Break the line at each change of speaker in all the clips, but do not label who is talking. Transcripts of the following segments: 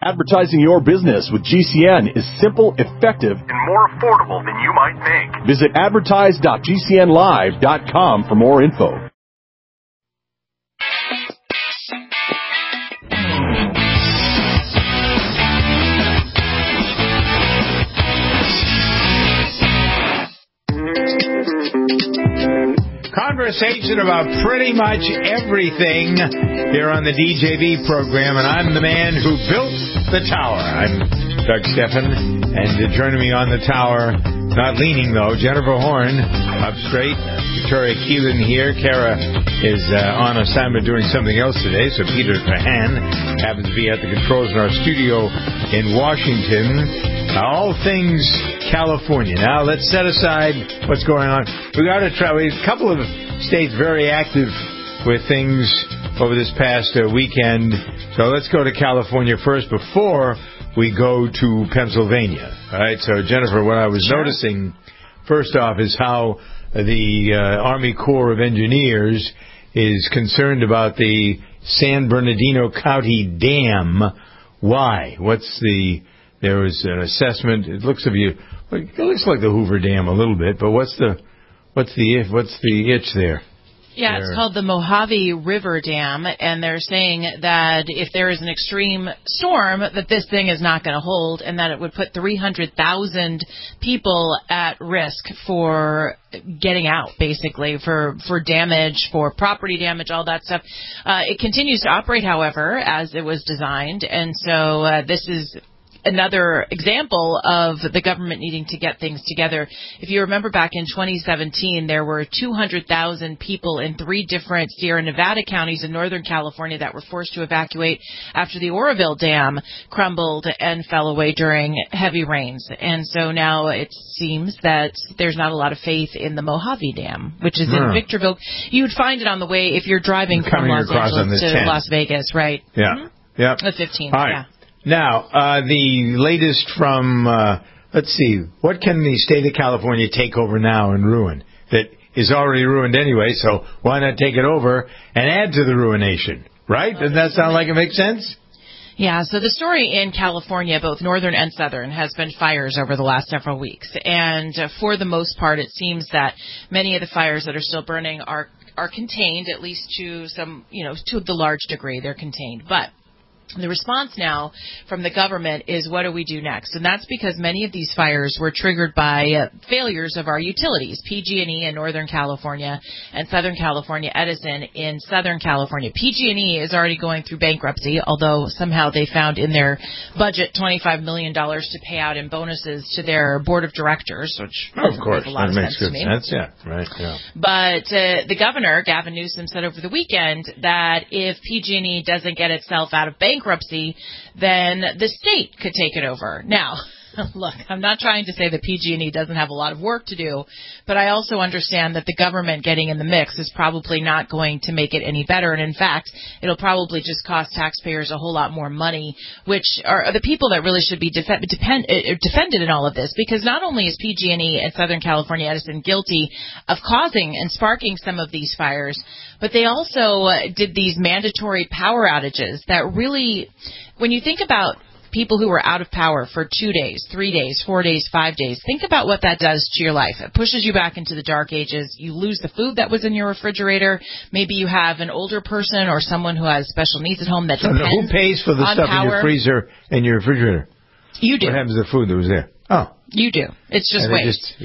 Advertising your business with GCN is simple, effective, and more affordable than you might think. Visit advertise.gcnlive.com for more info.
Conversation about pretty much everything here on the DJV program, and I'm the man who built the tower. I'm Doug Steffen, and joining me on the tower, not leaning though, Jennifer Horn, up straight, Victoria Keelan here. Kara is on assignment doing something else today, so Peter Trahan happens to be at the controls in our studio in Washington. All things California. Now, let's set aside what's going on. We got to try. A couple of states very active with things over this past weekend. So let's go to California first before we go to Pennsylvania. All right. So, Jennifer, what I was noticing first off is how the Army Corps of Engineers is concerned about the San Bernardino County Dam. Why? There was an assessment. It looks like the Hoover Dam a little bit, but what's the itch there?
Yeah, it's called the Mojave River Dam, and they're saying that if there is an extreme storm, that this thing is not going to hold, and that it would put 300,000 people at risk for getting out, basically, for damage, for property damage, all that stuff. It continues to operate, however, as it was designed, and so this is another example of the government needing to get things together. If you remember back in 2017, there were 200,000 people in 3 different Sierra Nevada counties in Northern California that were forced to evacuate after the Oroville Dam crumbled and fell away during heavy rains. And so now it seems that there's not a lot of faith in the Mojave Dam, which is in Victorville. You would find it on the way if you're driving from Los Angeles to Las Vegas, right?
Yeah.
Mm-hmm.
Yeah.
The 15th,
right.
yeah.
Now, the latest from, let's see, what can the state of California take over now and ruin that is already ruined anyway, so why not take it over and add to the ruination, right? Doesn't that sound like it makes sense?
Yeah, so the story in California, both northern and southern, has been fires over the last several weeks. And for the most part, it seems that many of the fires that are still burning are contained, at least to some, to the large degree, they're contained. But the response now from the government is, what do we do next? And that's because many of these fires were triggered by failures of our utilities, PG&E in Northern California and Southern California Edison in Southern California. PG&E is already going through bankruptcy, although somehow they found in their budget $25 million to pay out in bonuses to their board of directors, which
of course,
makes a lot of sense to me.
Sense, yeah, right, yeah.
But the governor, Gavin Newsom, said over the weekend that if PG&E doesn't get itself out of bankruptcy, then the state could take it over. Now, look, I'm not trying to say that PG&E doesn't have a lot of work to do, but I also understand that the government getting in the mix is probably not going to make it any better. And in fact, it'll probably just cost taxpayers a whole lot more money, which are the people that really should be defended in all of this, because not only is PG&E and Southern California Edison guilty of causing and sparking some of these fires, but they also did these mandatory power outages that really, when you think about people who were out of power for 2 days, 3 days, 4 days, 5 days, think about what that does to your life. It pushes you back into the dark ages. You lose the food that was in your refrigerator. Maybe you have an older person or someone who has special needs at home that depends on power.
Who pays for the stuff in your freezer and your refrigerator?
You do.
What happens to the food that was there? Oh.
You do. It's just waste.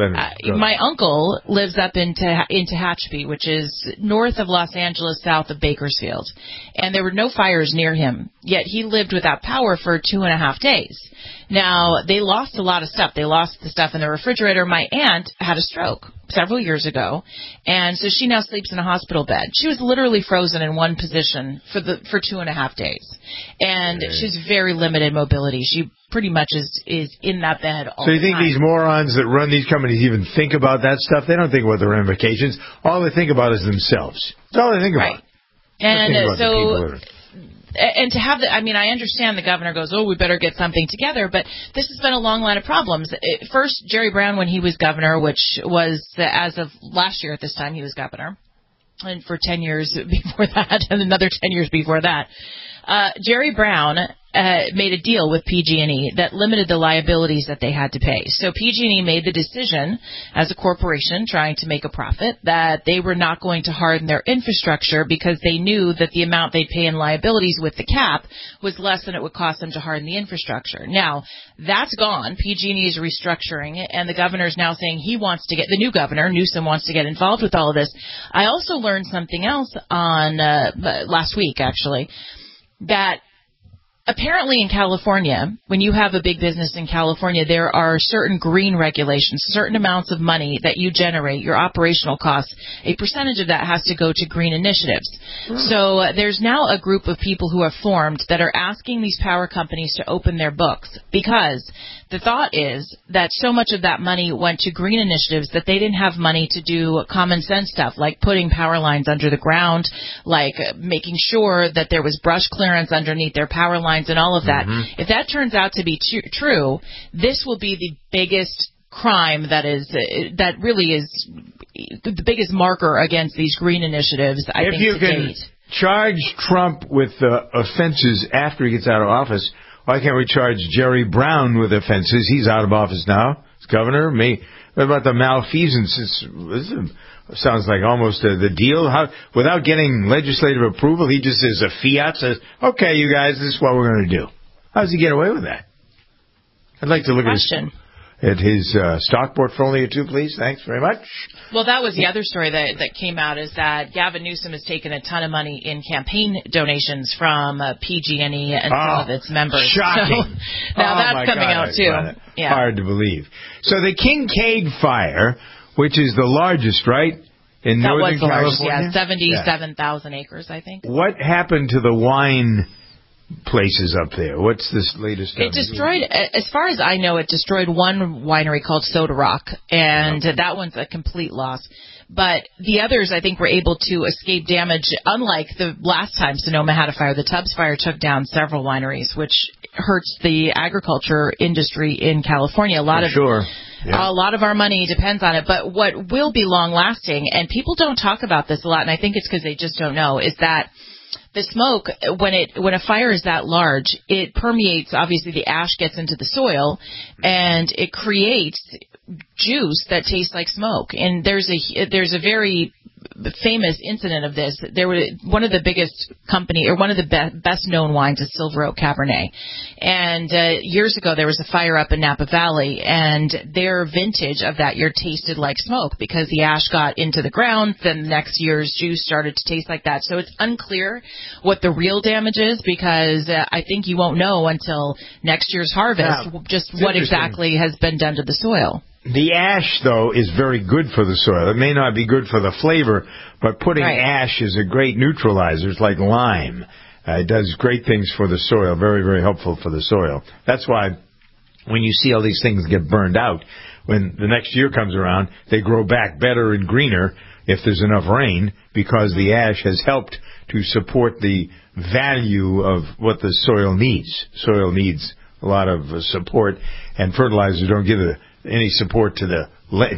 My uncle lives up in Tehachapi, which is north of Los Angeles, south of Bakersfield. And there were no fires near him, yet he lived without power for 2.5 days. Now, they lost a lot of stuff. They lost the stuff in the refrigerator. My aunt had a stroke several years ago, and so she now sleeps in a hospital bed. She was literally frozen in one position for 2.5 days. And she's very limited mobility. She pretty much is in that bed all the time.
So you think these morons that run these companies even think about that stuff? They don't think about the ramifications. All they think about is themselves. That's all they think about.
Right. And so, and to have the, I understand the governor goes, we better get something together, but this has been a long line of problems. First, Jerry Brown, when he was governor, which was as of last year at this time, he was governor, and for 10 years before that, and another 10 years before that. Jerry Brown made a deal with PG&E that limited the liabilities that they had to pay. So PG&E made the decision, as a corporation trying to make a profit, that they were not going to harden their infrastructure because they knew that the amount they'd pay in liabilities with the cap was less than it would cost them to harden the infrastructure. Now, that's gone. PG&E is restructuring, and the governor's now saying the new governor, Newsom, wants to get involved with all of this. I also learned something else on last week, actually, that apparently in California, when you have a big business in California, there are certain green regulations, certain amounts of money that you generate, your operational costs. A percentage of that has to go to green initiatives. So there's now a group of people who have formed that are asking these power companies to open their books because the thought is that so much of that money went to green initiatives that they didn't have money to do common sense stuff like putting power lines under the ground, like making sure that there was brush clearance underneath their power lines and all of that. If that turns out to be true, this will be the biggest crime that really is the biggest marker against these green initiatives, I think, to date.
If you can charge Trump with offenses after he gets out of office, why can't we charge Jerry Brown with offenses? He's out of office now. He's governor. What about the malfeasance? This sounds like almost the deal. Without getting legislative approval, he just says a fiat, says, okay, you guys, this is what we're going to do. How does he get away with that? I'd like to look at his stock portfolio too, please. Thanks very much.
Well, that was the other story that came out, is that Gavin Newsom has taken a ton of money in campaign donations from PG&E and some of its members.
Shocking.
So now that's coming out too. Yeah.
Hard to believe. So the Kincade Fire, which is the largest, right, in Northern California?
Yeah, 77,000 acres, I think.
What happened to the wine places up there? What's this latest?
It destroyed, as far as I know, it destroyed one winery called Soda Rock, and that one's a complete loss. But the others, I think, were able to escape damage. Unlike the last time Sonoma had a fire, the Tubbs fire took down several wineries, which hurts the agriculture industry in California. A lot of our money depends on it. But what will be long-lasting, and people don't talk about this a lot, and I think it's because they just don't know, is that the smoke, when a fire is that large, it permeates. Obviously, the ash gets into the soil, and it creates juice that tastes like smoke. And there's a very famous incident of this. One of the biggest company, or one of the best known wines, is Silver Oak Cabernet. And years ago, there was a fire up in Napa Valley, and their vintage of that year tasted like smoke because the ash got into the ground. Then the next year's juice started to taste like that. So it's unclear what the real damage is, because I think you won't know until next year's harvest just what exactly has been done to the soil.
The ash, though, is very good for the soil. It may not be good for the flavor, but putting ash is a great neutralizer. It's like lime. It does great things for the soil, very, very helpful for the soil. That's why when you see all these things get burned out, when the next year comes around, they grow back better and greener if there's enough rain, because the ash has helped to support the value of what the soil needs. Soil needs a lot of support, and fertilizers don't give any support to the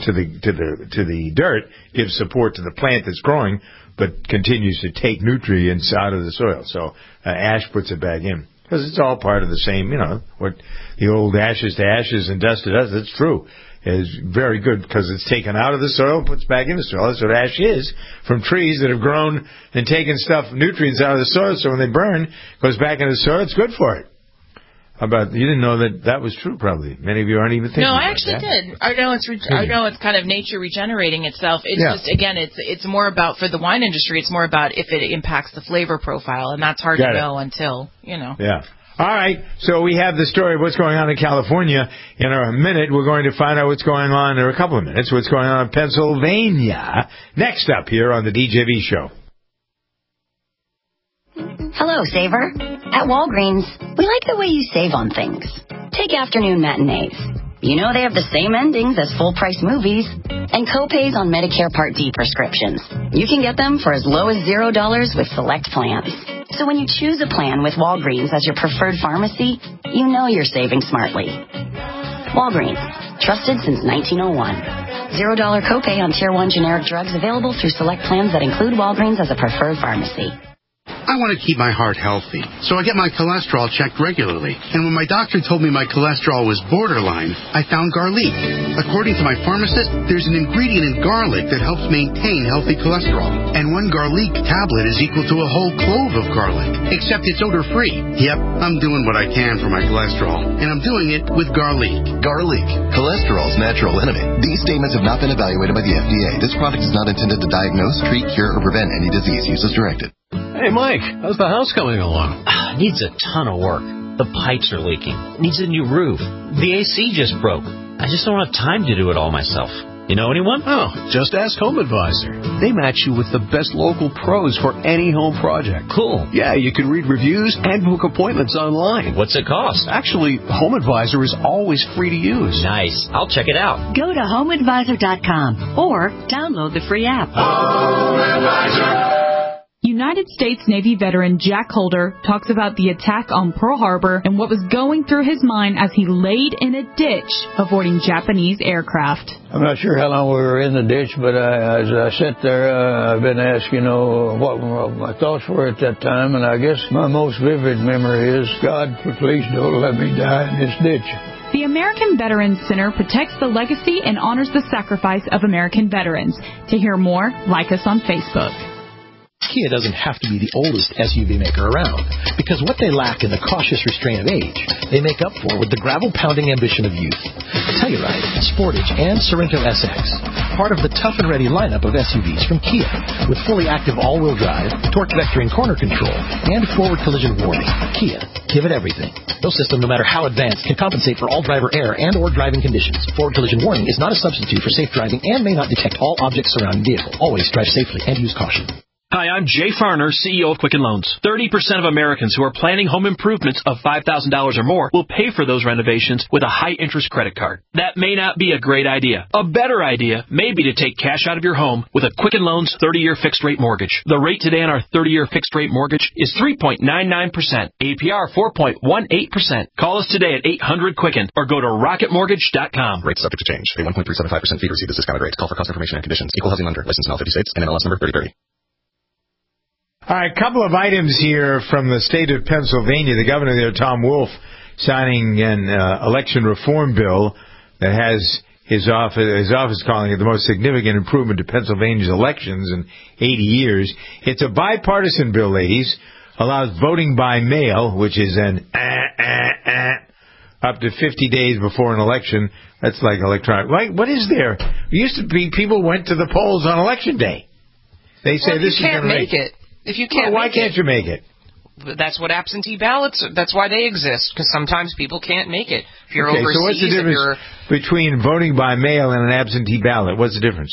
dirt. Gives support to the plant that's growing, but continues to take nutrients out of the soil. So ash puts it back in, because it's all part of the same. What the old ashes to ashes and dust to dust. That's true. Is very good because it's taken out of the soil and puts back in the soil. That's what ash is, from trees that have grown and taken nutrients out of the soil. So when they burn, it goes back into the soil. It's good for it. You didn't know that was true, probably. Many of you aren't even thinking about that.
No, I actually did. I know it's kind of nature regenerating itself. It's just, again, it's more about, for the wine industry, it's more about if it impacts the flavor profile, and that's hard to know until,
Yeah. All right, so we have the story of what's going on in California. In a minute, we're going to find out what's going on, or a couple of minutes, what's going on in Pennsylvania. Next up here on the DJV Show.
Hello, Saver. At Walgreens, we like the way you save on things. Take afternoon matinees. You know they have the same endings as full-price movies. And co-pays on Medicare Part D prescriptions. You can get them for as low as $0 with select plans. So when you choose a plan with Walgreens as your preferred pharmacy, you know you're saving smartly. Walgreens, trusted since 1901. $0 copay on Tier 1 generic drugs available through select plans that include Walgreens as a preferred pharmacy.
I want to keep my heart healthy, so I get my cholesterol checked regularly. And when my doctor told me my cholesterol was borderline, I found garlic. According to my pharmacist, there's an ingredient in garlic that helps maintain healthy cholesterol. And one garlic tablet is equal to a whole clove of garlic, except it's odor-free. Yep, I'm doing what I can for my cholesterol, and I'm doing it with garlic.
Garlic, cholesterol's natural enemy. These statements have not been evaluated by the FDA. This product is not intended to diagnose, treat, cure, or prevent any disease. Use as directed.
Hey, Mike, how's the house coming along?
Needs a ton of work. The pipes are leaking. Needs a new roof. The AC just broke. I just don't have time to do it all myself. You know anyone?
Oh, just ask Home Advisor. They match you with the best local pros for any home project.
Cool.
Yeah, you can read reviews and book appointments online.
What's it cost?
Actually, Home Advisor is always free to use.
Nice. I'll check it out.
Go to HomeAdvisor.com or download the free app.
Home Advisor.
United States Navy veteran Jack Holder talks about the attack on Pearl Harbor and what was going through his mind as he laid in a ditch avoiding Japanese aircraft.
I'm not sure how long we were in the ditch, but as I sat there, I've been asked, what my thoughts were at that time, and I guess my most vivid memory is, God, please don't let me die in this ditch.
The American Veterans Center protects the legacy and honors the sacrifice of American veterans. To hear more, like us on Facebook.
Kia doesn't have to be the oldest SUV maker around, because what they lack in the cautious restraint of age, they make up for with the gravel-pounding ambition of youth. Telluride, Sportage, and Sorento SX, part of the tough and ready lineup of SUVs from Kia, with fully active all-wheel drive, torque vectoring corner control, and forward collision warning. Kia, give it everything. No system, no matter how advanced, can compensate for all driver error and or driving conditions. Forward collision warning is not a substitute for safe driving and may not detect all objects surrounding the vehicle. Always drive safely and use caution.
Hi, I'm Jay Farner, CEO of Quicken Loans. 30% of Americans who are planning home improvements of $5,000 or more will pay for those renovations with a high-interest credit card. That may not be a great idea. A better idea may be to take cash out of your home with a Quicken Loans 30-year fixed-rate mortgage. The rate today on our 30-year fixed-rate mortgage is 3.99%, APR 4.18%. Call us today at 800-QUICKEN or go to rocketmortgage.com.
Rates subject to change. Pay 1.375% fee to receive this discounted rate. Call for cost information and conditions. Equal housing lender. Licensed in all 50 states. NMLS number 3030.
All right, a couple of items here from the state of Pennsylvania. The governor there, Tom Wolf, signing an election reform bill that has his office calling it the most significant improvement to Pennsylvania's elections in 80 years. It's a bipartisan bill, ladies. Allows voting by mail, which is an up to 50 days before an election. That's like electronic. What is there? It used to be people went to the polls on election day. They say this is going to
make it. If you can't,
why can't you make it?
That's what absentee ballots. That's why they exist. Because sometimes people can't make it. If you're overseas,
so what's the difference between voting by mail and an absentee ballot? What's the difference?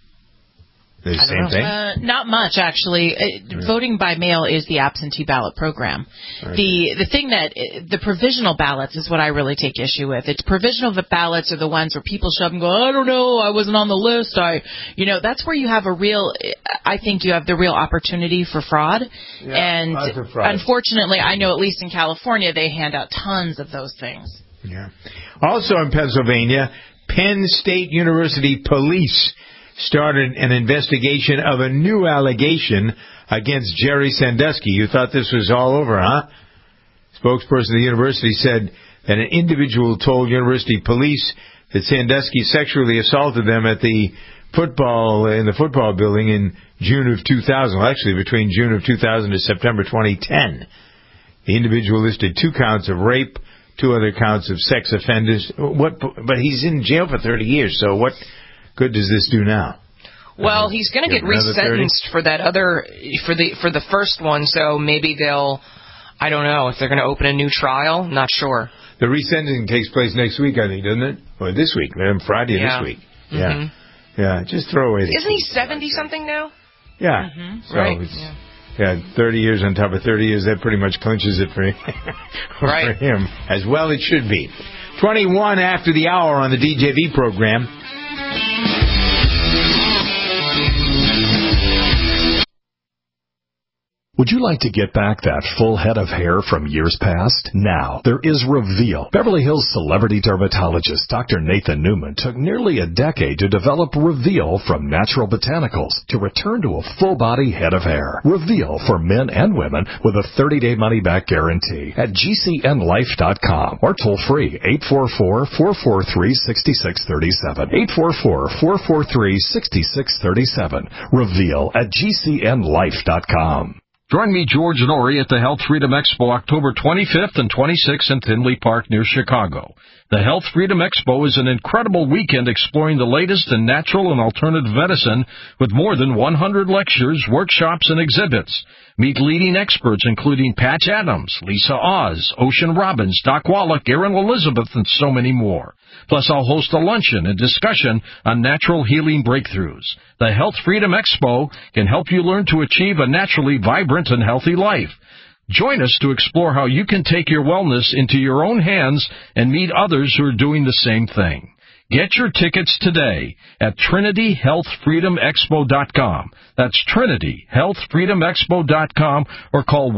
The same thing?
Not much, actually. Voting by mail is the absentee ballot program. Right. The thing that the provisional ballots is what I really take issue with. It's provisional ballots are the ones where people show up and go, I don't know, I wasn't on the list. That's where you have I think you have the real opportunity for fraud.
Yeah,
and
for fraud.
Unfortunately, I know at least in California they hand out tons of those things.
Yeah. Also in Pennsylvania, Penn State University police started an investigation of a new allegation against Jerry Sandusky. You thought this was all over, huh? Spokesperson of the university said that an individual told university police that Sandusky sexually assaulted them at the football building in June of 2000. Well, actually, between June of 2000 to September 2010. The individual listed 2 counts of rape, 2 other counts of sex offenders. But he's in jail for 30 years, so what good does this do now?
Well, he's going to get resentenced for that for the first one, so maybe I don't know if they're going to open a new trial. Not sure.
The resentencing takes place next week, I think, doesn't it? Or this week, Friday of this week.
Mm-hmm.
Yeah, just throw away.
Isn't he 70-something now?
Yeah.
Mm-hmm.
So
right.
30 years on top of 30 years, that pretty much clinches it for him.
Right.
For him. As well it should be. 21 after the hour on the DJV program.
Would you like to get back that full head of hair from years past? Now, there is Reveal. Beverly Hills celebrity dermatologist Dr. Nathan Newman took nearly a decade to develop Reveal from natural botanicals to return to a full-body head of hair. Reveal for men and women with a 30-day money-back guarantee at GCNlife.com or toll-free 844-443-6637. 844-443-6637. Reveal at GCNlife.com.
Join me, George Norrie, at the Health Freedom Expo October 25th and 26th in Tinley Park near Chicago. The Health Freedom Expo is an incredible weekend exploring the latest in natural and alternative medicine with more than 100 lectures, workshops, and exhibits. Meet leading experts including Patch Adams, Lisa Oz, Ocean Robbins, Doc Wallach, Erin Elizabeth, and so many more. Plus, I'll host a luncheon and discussion on natural healing breakthroughs. The Health Freedom Expo can help you learn to achieve a naturally vibrant and healthy life. Join us to explore how you can take your wellness into your own hands and meet others who are doing the same thing. Get your tickets today at TrinityHealthFreedomExpo.com. That's TrinityHealthFreedomExpo.com or call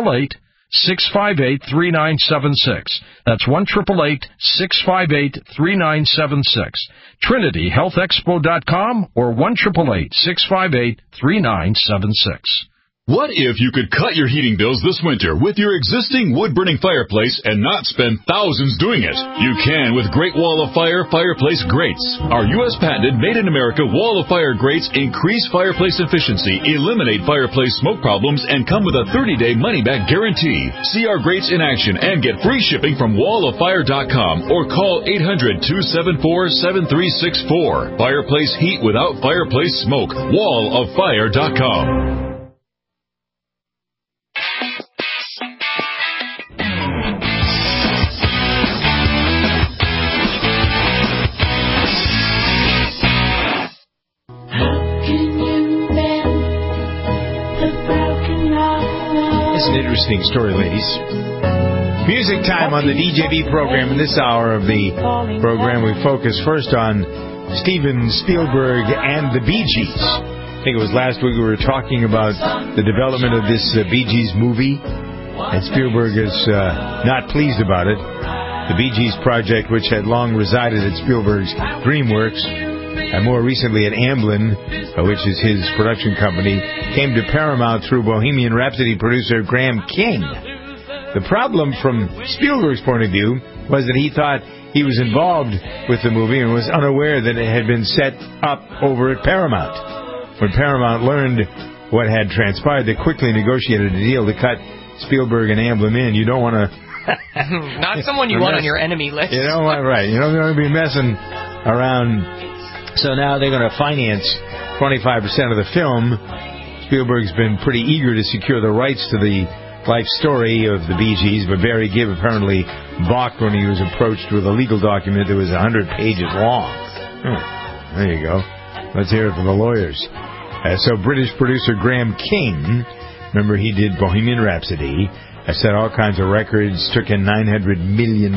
1-888-658-3976. That's 1-888-658-3976. TrinityHealthExpo.com or 1-888-658-3976.
What if you could cut your heating bills this winter with your existing wood-burning fireplace and not spend thousands doing it? You can with Great Wall of Fire fireplace grates. Our U.S. patented made-in-America Wall of Fire grates increase fireplace efficiency, eliminate fireplace smoke problems, and come with a 30-day money-back guarantee. See our grates in action and get free shipping from walloffire.com or call 800-274-7364. Fireplace heat without fireplace smoke. walloffire.com.
It's an interesting story, ladies. Music time on the DJV program. In this hour of the program, we focus first on Steven Spielberg and the Bee Gees. I think it was last week we were talking about the development of this Bee Gees movie, and Spielberg is not pleased about it. The Bee Gees project, which had long resided at Spielberg's DreamWorks, and more recently at Amblin, which is his production company, came to Paramount through Bohemian Rhapsody producer Graham King. The problem from Spielberg's point of view was that he thought he was involved with the movie and was unaware that it had been set up over at Paramount. When Paramount learned what had transpired, they quickly negotiated a deal to cut Spielberg and Amblin in. You don't want to...
Not someone you want on your enemy list.
You don't want, right. You don't want to be messing around... So now they're going to finance 25% of the film. Spielberg's been pretty eager to secure the rights to the life story of the Bee Gees, but Barry Gibb apparently balked when he was approached with a legal document that was 100 pages long. There you go. Let's hear it from the lawyers. So British producer Graham King, remember he did Bohemian Rhapsody, set all kinds of records, took in $900 million.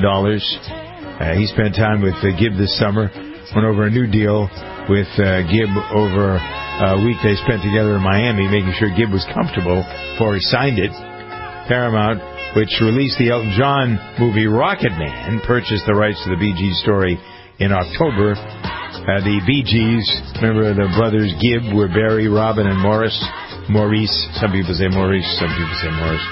He spent time with Gibb this summer. Went over a new deal with Gibb over a week they spent together in Miami, making sure Gibb was comfortable before he signed it. Paramount, which released the Elton John movie Rocket Man, purchased the rights to the Bee Gees story in October. The Bee Gees, remember the brothers Gibb were Barry, Robin, and Maurice. Some people say Maurice, some people say Morris.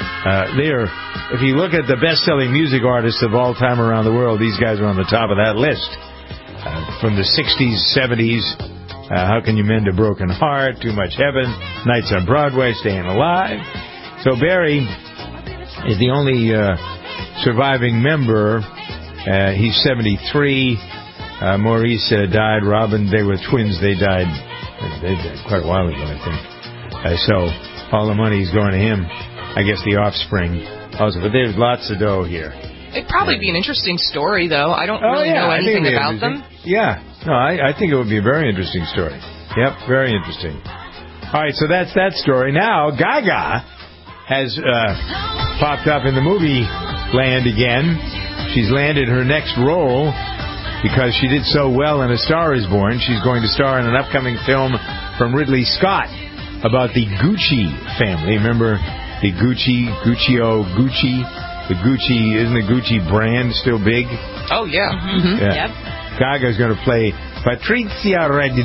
If you look at the best-selling music artists of all time around the world, these guys are on the top of that list. From the 60s, 70s, How Can You Mend a Broken Heart, Too Much Heaven, Nights on Broadway, Staying Alive. So Barry is the only surviving member. He's 73. Maurice died. Robin, they were twins. They died quite a while ago, I think. So all the money is going to him. I guess the offspring also. But there's lots of dough here.
It'd probably be an interesting story, though. I don't really know anything about them.
Yeah. No, I think it would be a very interesting story. Yep, very interesting. All right, so that's that story. Now, Gaga has popped up in the movie land again. She's landed her next role because she did so well in A Star Is Born. She's going to star in an upcoming film from Ridley Scott. about the Gucci family. Remember the Gucci? The Gucci, isn't the Gucci brand still big?
Oh, yeah. Mm-hmm.
Yeah. Yep. Gaga's going to play Patrizia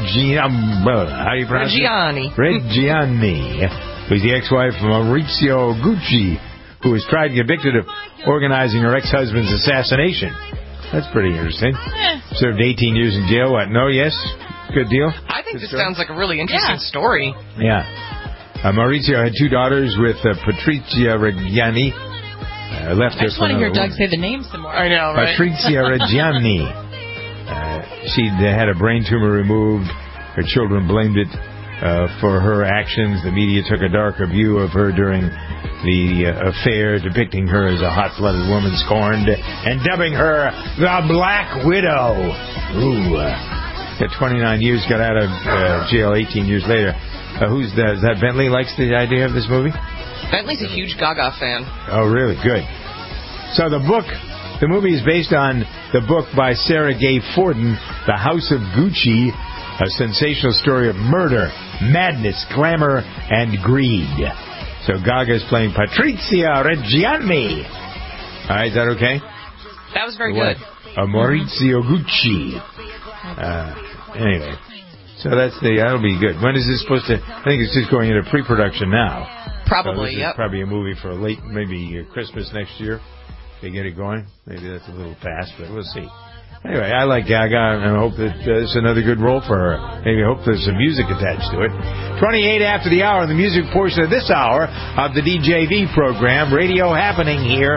Reggiani, who's the ex-wife of Maurizio Gucci, who was tried and convicted of organizing her ex-husband's assassination. That's pretty interesting. Served 18 years in jail. What? No? Yes? Good deal?
I think this sounds like a really interesting story.
Yeah. Maurizio had 2 daughters with Patrizia Reggiani. Left
I just want to hear Doug say the name some more.
I know, right?
Patrizia Reggiani. She had a brain tumor removed. Her children blamed it for her actions. The media took a darker view of her during the affair, depicting her as a hot-blooded woman scorned and dubbing her the Black Widow. Ooh. Got 29 years, got out of jail 18 years later. Who's that? Is that Bentley likes the idea of this movie?
Bentley's a huge Gaga fan.
Oh, really? Good. So the movie is based on the book by Sarah Gay Forden, The House of Gucci, a sensational story of murder, madness, glamour, and greed. So Gaga's playing Patrizia Reggiani. All right, is that okay?
That was very good.
Maurizio Gucci. Anyway, so that'll be good. When is this supposed to? I think it's just going into pre-production now.
Probably,
so probably a movie for maybe Christmas next year. They get it going. Maybe that's a little fast, but we'll see. Anyway, I like Gaga, and I hope that it's another good role for her. Maybe I hope there's some music attached to it. 28 after the hour, the music portion of this hour of the DJV program. Radio happening here.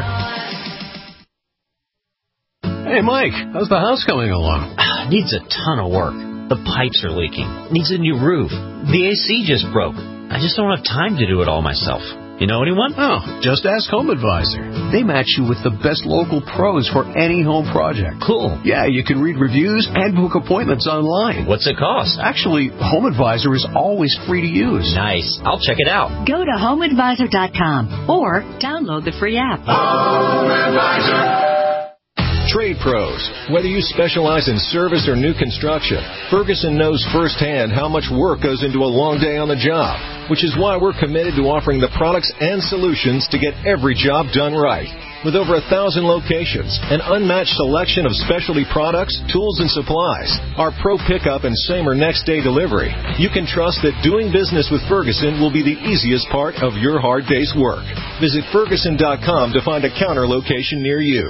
Hey, Mike, how's the house coming along?
Needs a ton of work. The pipes are leaking. Needs a new roof. The AC just broke. I just don't have time to do it all myself. You know anyone?
Oh, just ask Home Advisor. They match you with the best local pros for any home project.
Cool.
Yeah, you can read reviews and book appointments online.
What's it cost?
Actually, Home Advisor is always free to use.
Nice. I'll check it out.
Go to HomeAdvisor.com or download the free app.
Home Advisor.
Trade pros. Whether you specialize in service or new construction, Ferguson knows firsthand how much work goes into a long day on the job, which is why we're committed to offering the products and solutions to get every job done right. With over 1,000 locations, an unmatched selection of specialty products, tools, and supplies, our pro pickup and same or next day delivery, you can trust that doing business with Ferguson will be the easiest part of your hard day's work. Visit Ferguson.com to find a counter location near you.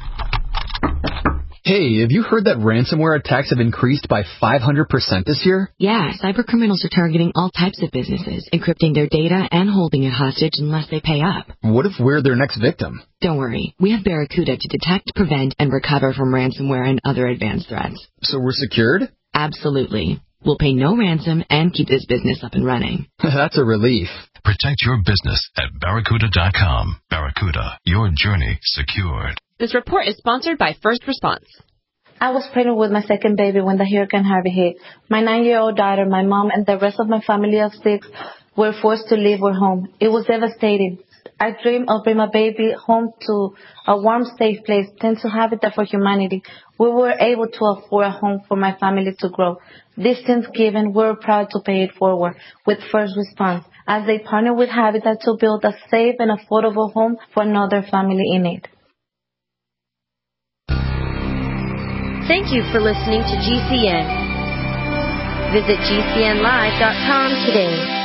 Hey, have you heard that ransomware attacks have increased by 500% this year?
Yeah, cybercriminals are targeting all types of businesses, encrypting their data and holding it hostage unless they pay up.
What if we're their next victim?
Don't worry. We have Barracuda to detect, prevent, and recover from ransomware and other advanced threats.
So we're secured?
Absolutely. We'll pay no ransom and keep this business up and running.
That's a relief.
Protect your business at Barracuda.com. Barracuda, your journey secured.
This report is sponsored by First Response.
I was pregnant with my second baby when the Hurricane Harvey hit. My 9-year-old daughter, my mom, and the rest of my family of 6 were forced to leave our home. It was devastating. I dreamed of bringing my baby home to a warm, safe place, then to Habitat for Humanity. We were able to afford a home for my family to grow. This Thanksgiving, we were proud to pay it forward with First Response, as they partnered with Habitat to build a safe and affordable home for another family in need.
Thank you for listening to GCN. Visit GCNlive.com today.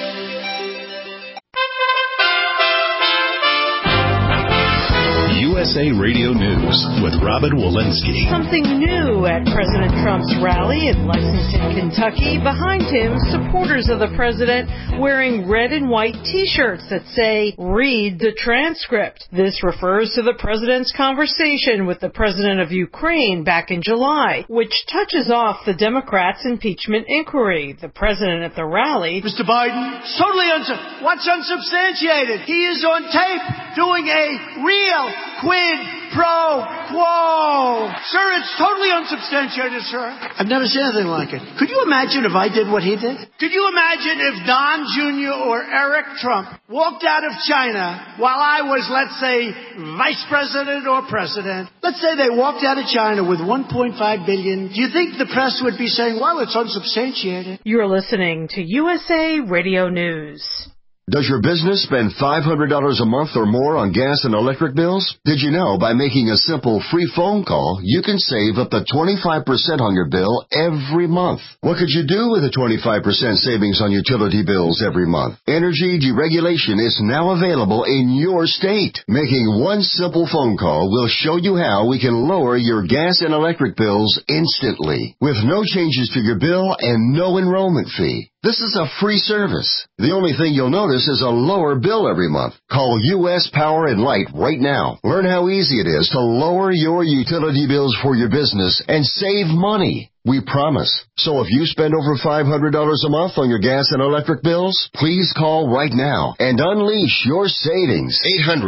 USA Radio News with Robin Walensky.
Something new at President Trump's rally in Lexington, Kentucky. Behind him, supporters of the president wearing red and white T-shirts that say, "Read the transcript." This refers to the president's conversation with the president of Ukraine back in July, which touches off the Democrats' impeachment inquiry. The president at the rally,
Mr. Biden, totally what's unsubstantiated? He is on tape doing a real quick
Quid pro quo. Sir, it's totally unsubstantiated, sir. I've never seen anything like it. Could you imagine if I did what he did? Could you imagine if Don Jr. or Eric Trump walked out of China while I was, let's say, vice president or president? Let's say they walked out of China with $1.5 billion. Do you think the press would be saying, well, it's unsubstantiated?
You're listening to USA Radio News.
Does your business spend $500 a month or more on gas and electric bills? Did you know by making a simple free phone call, you can save up to 25% on your bill every month? What could you do with a 25% savings on utility bills every month? Energy deregulation is now available in your state. Making one simple phone call will show you how we can lower your gas and electric bills instantly, with no changes to your bill and no enrollment fee. This is a free service. The only thing you'll notice is a lower bill every month. Call U.S. Power and Light right now. Learn how easy it is to lower your utility bills for your business and save money. We promise. So if you spend over $500 a month on your gas and electric bills, please call right now and unleash your savings.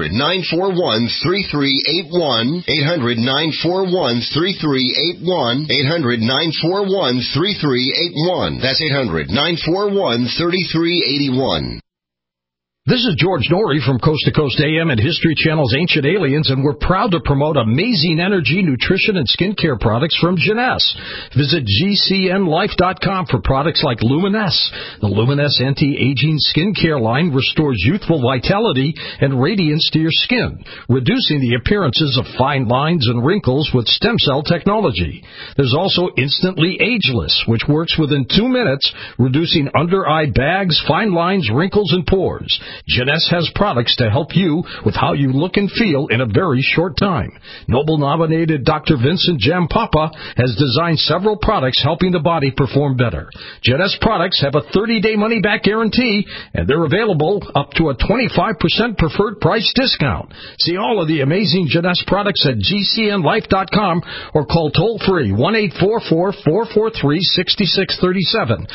800-941-3381. 800-941-3381. 800-941-3381. That's 800-941-3381.
This is George Norrie from Coast to Coast AM and History Channel's Ancient Aliens, and we're proud to promote amazing energy, nutrition, and skincare products from Jeunesse. Visit GCNLife.com for products like Luminesse. The Luminesse anti-aging skincare line restores youthful vitality and radiance to your skin, reducing the appearances of fine lines and wrinkles with stem cell technology. There's also Instantly Ageless, which works within 2 minutes, reducing under-eye bags, fine lines, wrinkles, and pores. Jeunesse has products to help you with how you look and feel in a very short time. Nobel-nominated Dr. Vincent Jampapa has designed several products helping the body perform better. Jeunesse products have a 30-day money-back guarantee, and they're available up to a 25% preferred price discount. See all of the amazing Jeunesse products at GCNLife.com or call toll-free 1-844-443-6637.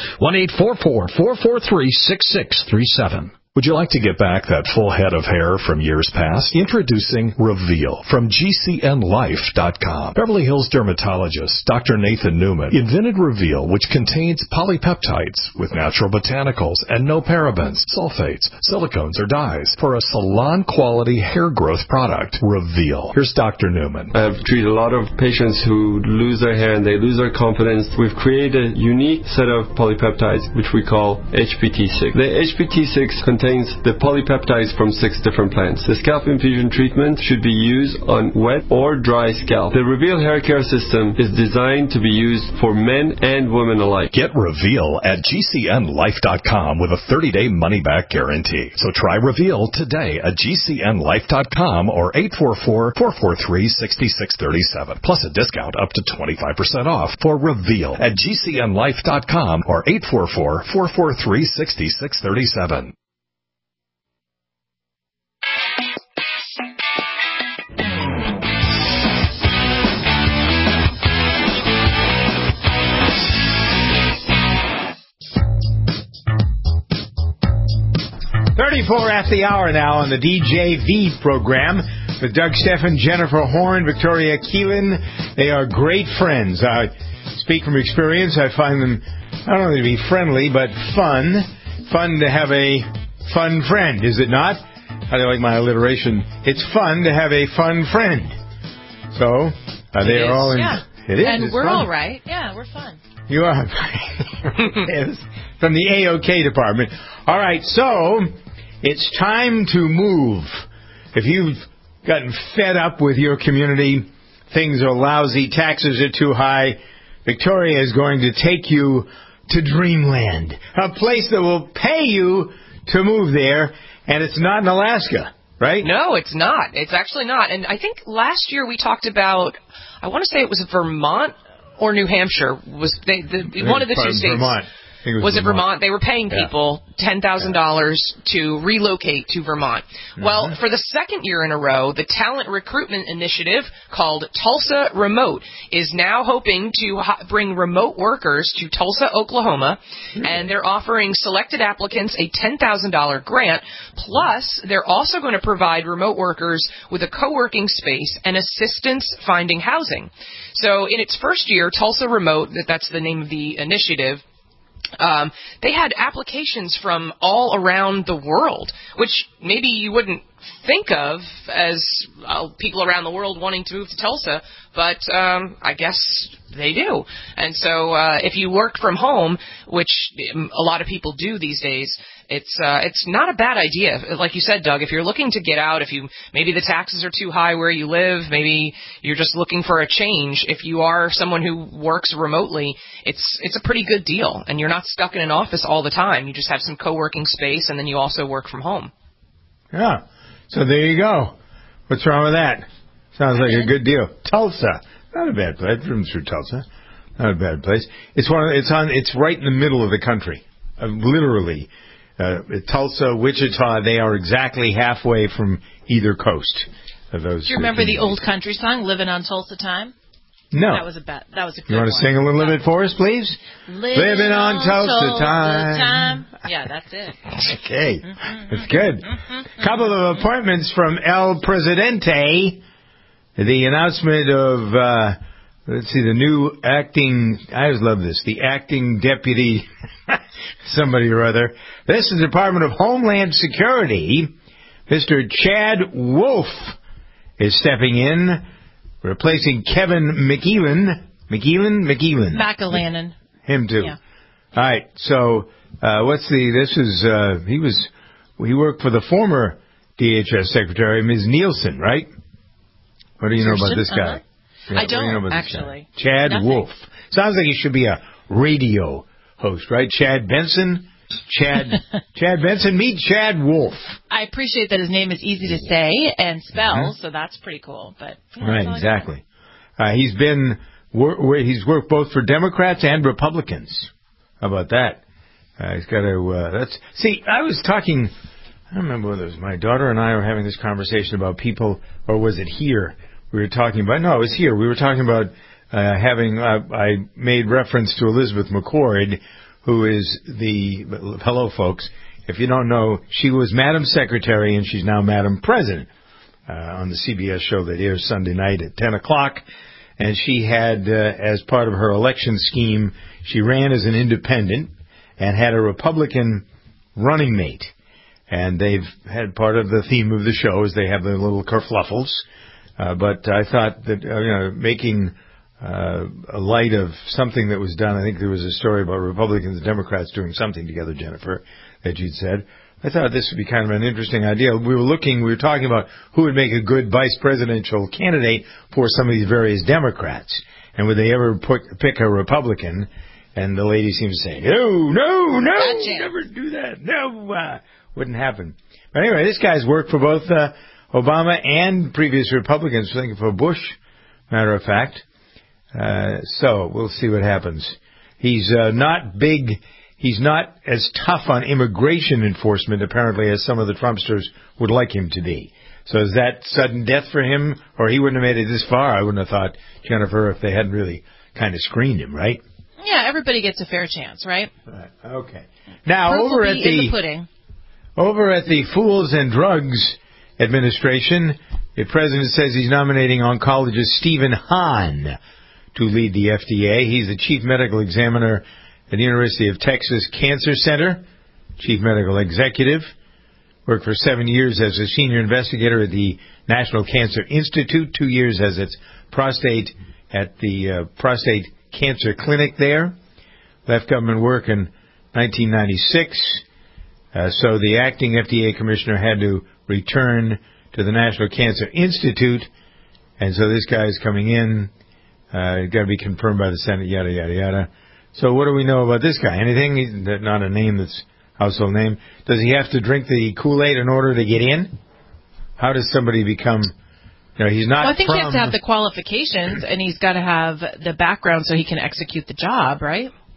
1-844-443-6637.
Would you like to get back that full head of hair from years past? Introducing Reveal from GCNLife.com. Beverly Hills dermatologist Dr. Nathan Newman invented Reveal, which contains polypeptides with natural botanicals and no parabens, sulfates, silicones, or dyes for a salon-quality hair growth product. Reveal. Here's Dr. Newman.
I've treated a lot of patients who lose their hair and they lose their confidence. We've created a unique set of polypeptides, which we call HPT6. The HPT6 contains the polypeptides from 6 different plants. The scalp infusion treatment should be used on wet or dry scalp. The Reveal hair care system is designed to be used for men and women alike.
Get Reveal at GCNLife.com with a 30-day money-back guarantee. So try Reveal today at GCNLife.com or 844-443-6637. Plus a discount up to 25% off for Reveal at GCNLife.com or 844-443-6637.
At the hour now on the DJV program with Doug Steffen, Jennifer Horn, Victoria Keelan. They are great friends. I speak from experience. I find them not only to be friendly, but fun. Fun to have a fun friend, is it not? I like my alliteration. It's fun to have a fun friend. So, they are all in...
Yeah.
It is.
And we're
fun.
all right. Yeah, we're fun.
You are. Yes. From the AOK department. All right, so... it's time to move. If you've gotten fed up with your community, things are lousy, taxes are too high, Victoria is going to take you to Dreamland, a place that will pay you to move there, and it's not in Alaska, right?
No, it's not. It's actually not. And I think last year we talked about, I want to say it was Vermont or New Hampshire, was one of the two states.
Vermont.
Was it Vermont? They were paying people $10,000 to relocate to Vermont. Well, for the second year in a row, the talent recruitment initiative called Tulsa Remote is now hoping to bring remote workers to Tulsa, Oklahoma, and they're offering selected applicants a $10,000 grant, plus they're also going to provide remote workers with a co-working space and assistance finding housing. So in its first year, Tulsa Remote, that's the name of the initiative, they had applications from all around the world, which maybe you wouldn't think of as people around the world wanting to move to Tulsa, but I guess they do. And so if you work from home, which a lot of people do these days, it's not a bad idea. Like you said, Doug, if you're looking to get out, maybe the taxes are too high where you live, maybe you're just looking for a change. If you are someone who works remotely, it's a pretty good deal, and you're not stuck in an office all the time. You just have some co-working space, and then you also work from home.
Yeah. So there you go. What's wrong with that? Sounds like a good deal. Tulsa, not a bad place. I've driven through Tulsa, not a bad place. It's right in the middle of the country, literally. Tulsa, Wichita, they are exactly halfway from either coast of those.
Do you remember the old country song, "Living on Tulsa Time"?
No.
That was a good
You want to sing a little bit for us, please? Living on Tulsa time.
Yeah, that's it.
Okay. That's good. Couple of appointments from El Presidente. The announcement of, the new acting, I always love this, the acting deputy, somebody or other. This is the Department of Homeland Security. Mr. Chad Wolf is stepping in, replacing Kevin McEwen. McEwen? Him too.
Yeah.
All right. So, he worked for the former DHS Secretary, Ms. Nielsen, right? What do you know about this guy? Yeah,
I don't, actually.
Chad Wolf. Sounds like he should be a radio host, right? Chad Benson? Chad Benson, meet Chad Wolf.
I appreciate that his name is easy to say and spell, so that's pretty cool. But
right, exactly. He's worked both for Democrats and Republicans. How about that? He's got to. I was talking. I don't remember whether it was my daughter and I were having this conversation about people, or was it here? We were talking about. No, it was here. We were talking about having. I made reference to Elizabeth McCord, who is hello, folks. If you don't know, she was Madam Secretary and she's now Madam President on the CBS show that airs Sunday night at 10 o'clock. And she had, as part of her election scheme, she ran as an independent and had a Republican running mate. And they've had part of the theme of the show is they have their little kerfluffles. But I thought that, making a light of something that was done. I think there was a story about Republicans and Democrats doing something together, Jennifer, that you'd said. I thought this would be kind of an interesting idea. We were talking about who would make a good vice presidential candidate for some of these various Democrats. And would they ever pick a Republican? And the lady seems to say, no, never do that. No, wouldn't happen. But anyway, this guy's worked for both Obama and previous Republicans, I think for Bush, matter of fact. So we'll see what happens. He's not big. He's not as tough on immigration enforcement, apparently, as some of the Trumpsters would like him to be. So is that sudden death for him, or he wouldn't have made it this far? I wouldn't have thought, Jennifer, if they hadn't really kind of screened him, right?
Yeah, everybody gets a fair chance, right?
Right. Okay. Now, over at the Fools and Drugs Administration, the president says he's nominating oncologist Stephen Hahn to lead the FDA. He's the chief medical examiner at the University of Texas Cancer Center, chief medical executive. Worked for 7 years as a senior investigator at the National Cancer Institute, 2 years as its prostate cancer clinic there. Left government work in 1996. So the acting FDA commissioner had to return to the National Cancer Institute. And so this guy is coming in. Got to be confirmed by the Senate, yada, yada, yada. So what do we know about this guy? Anything? He's not a name that's household name. Does he have to drink the Kool-Aid in order to get in? How does somebody become... he's not.
Well, I think he has to have the qualifications, and he's got to have the background so he can execute the job, right?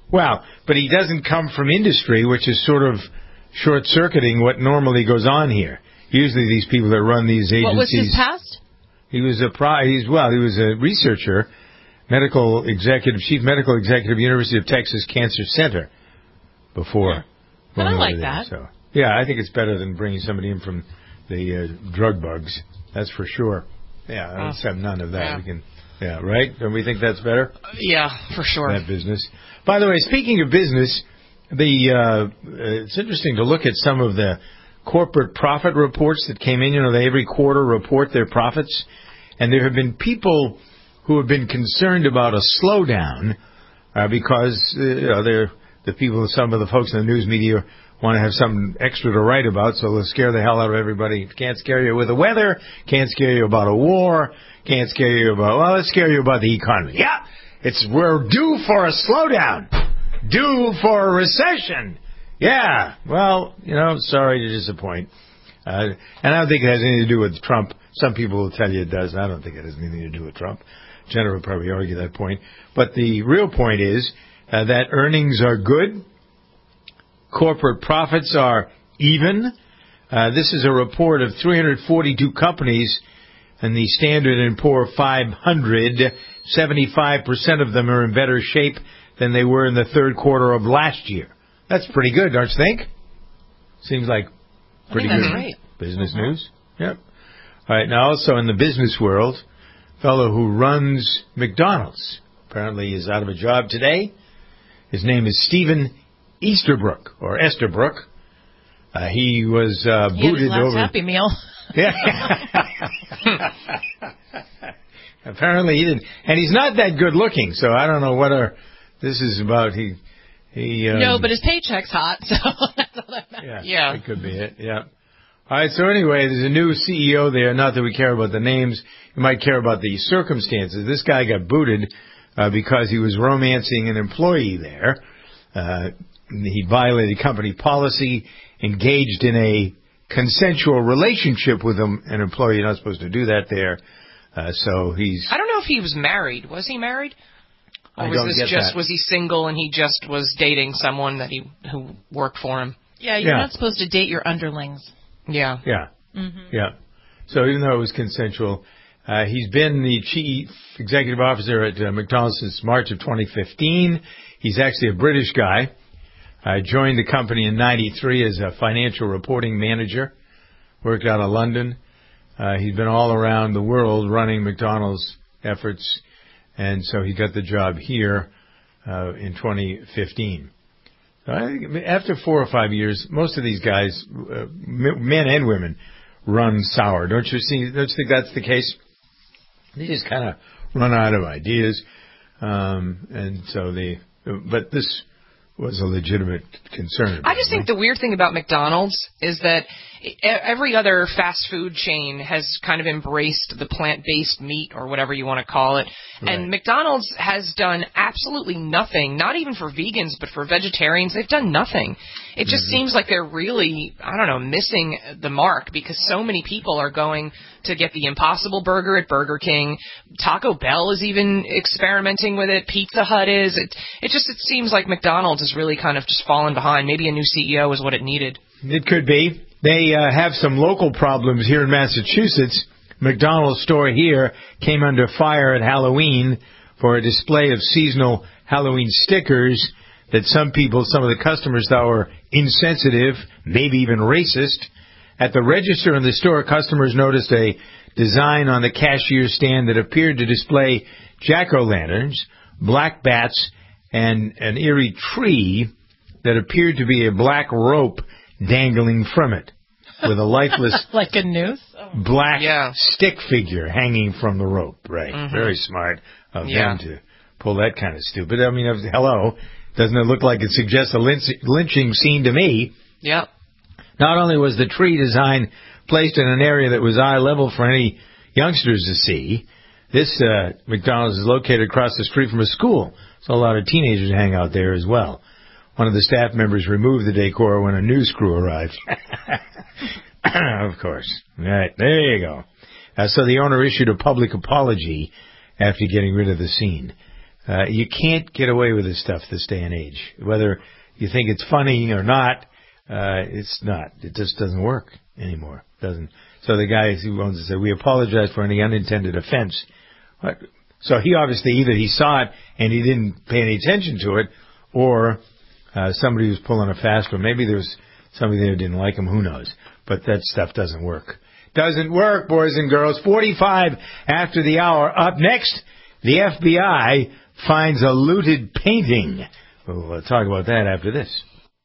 Well, but he doesn't come from industry, which is sort of short-circuiting what normally goes on here. Usually these people that run these agencies...
What was his past?
He was a researcher, chief medical executive, University of Texas Cancer Center before.
But I like that.
So, yeah, I think it's better than bringing somebody in from the drug bugs. That's for sure. Yeah, let's have none of that.
Yeah.
Right? Don't we think that's better?
Yeah, for sure.
That business. By the way, speaking of business, it's interesting to look at some of the corporate profit reports that came in. They every quarter report their profits. And there have been people who have been concerned about a slowdown because some of the folks in the news media want to have something extra to write about, so they'll scare the hell out of everybody. Can't scare you with the weather, can't scare you about a war, can't scare you about, let's scare you about the economy. Yeah, we're due for a slowdown, due for a recession. Yeah, well, sorry to disappoint. And I don't think it has anything to do with Trump. Some people will tell you it does. I don't think it has anything to do with Trump. Jennifer would probably argue that point. But the real point is that earnings are good. Corporate profits are even. This is a report of 342 companies in the Standard & Poor 500. 75% of them are in better shape than they were in the third quarter of last year. That's pretty good, don't you think? Seems like pretty good
right.
Business news. Yep. All right, now also in the business world, a fellow who runs McDonald's apparently is out of a job today. His name is Stephen Easterbrook, or Esterbrook. He was booted
last
over...
Happy Meal.
Yeah. Apparently he didn't. And he's not that good looking, so I don't know what this is about.
No, but his paycheck's hot, so that's all that matters.
Yeah.
That could be it, yeah. All right, so anyway, there's a new CEO there. Not that we care about the names. You might care about the circumstances. This guy got booted because he was romancing an employee there. He violated company policy, engaged in a consensual relationship with an employee. You're not supposed to do that there. So he's...
I don't know if he was married. Was he married? Or was he single and he just was dating someone who worked for him?
Yeah, you're not supposed to date your underlings.
Yeah.
Yeah.
Mm-hmm.
Yeah. So even though it was consensual, he's been the chief executive officer at McDonald's since March of 2015. He's actually a British guy. Joined the company in 93 as a financial reporting manager. Worked out of London. He's been all around the world running McDonald's efforts, and so he got the job here in 2015. I think after 4 or 5 years, most of these guys, men and women, run sour. Don't you think that's the case? They just kind of run out of ideas, and so but this was a legitimate concern.
I just think the weird thing about McDonald's is that every other fast food chain has kind of embraced the plant-based meat or whatever you want to call it. Right. And McDonald's has done absolutely nothing, not even for vegans, but for vegetarians. They've done nothing. It just seems like they're really, missing the mark because so many people are going to get the Impossible Burger at Burger King. Taco Bell is even experimenting with it. Pizza Hut is. It seems like McDonald's is really kind of just fallen behind. Maybe a new CEO is what it needed.
It could be. They have some local problems here in Massachusetts. McDonald's store here came under fire at Halloween for a display of seasonal Halloween stickers that some of the customers thought were insensitive, maybe even racist. At the register in the store, customers noticed a design on the cashier stand that appeared to display jack-o'-lanterns, black bats, and an eerie tree that appeared to be a black rope dangling from it, with a lifeless
like a noose?
black stick figure hanging from the rope. Right. Mm-hmm. Very smart of them to pull that kind of stupid. I mean, hello. Doesn't it look like it suggests a lynching scene to me?
Yep.
Not only was the tree design placed in an area that was eye level for any youngsters to see, this McDonald's is located across the street from a school, so a lot of teenagers hang out there as well. One of the staff members removed the decor when a news crew arrived. Of course. Right, there you go. So the owner issued a public apology after getting rid of the scene. You can't get away with this stuff this day and age. Whether you think it's funny or not, it's not. It just doesn't work anymore. Doesn't. So the guy who owns it said, "We apologize for any unintended offense." What? So he obviously either he saw it and he didn't pay any attention to it, or somebody was pulling a fast one. Maybe there was somebody there who didn't like him. Who knows? But that stuff doesn't work. Doesn't work, boys and girls. 45 after the hour. Up next, the FBI finds a looted painting. We'll talk about that after this.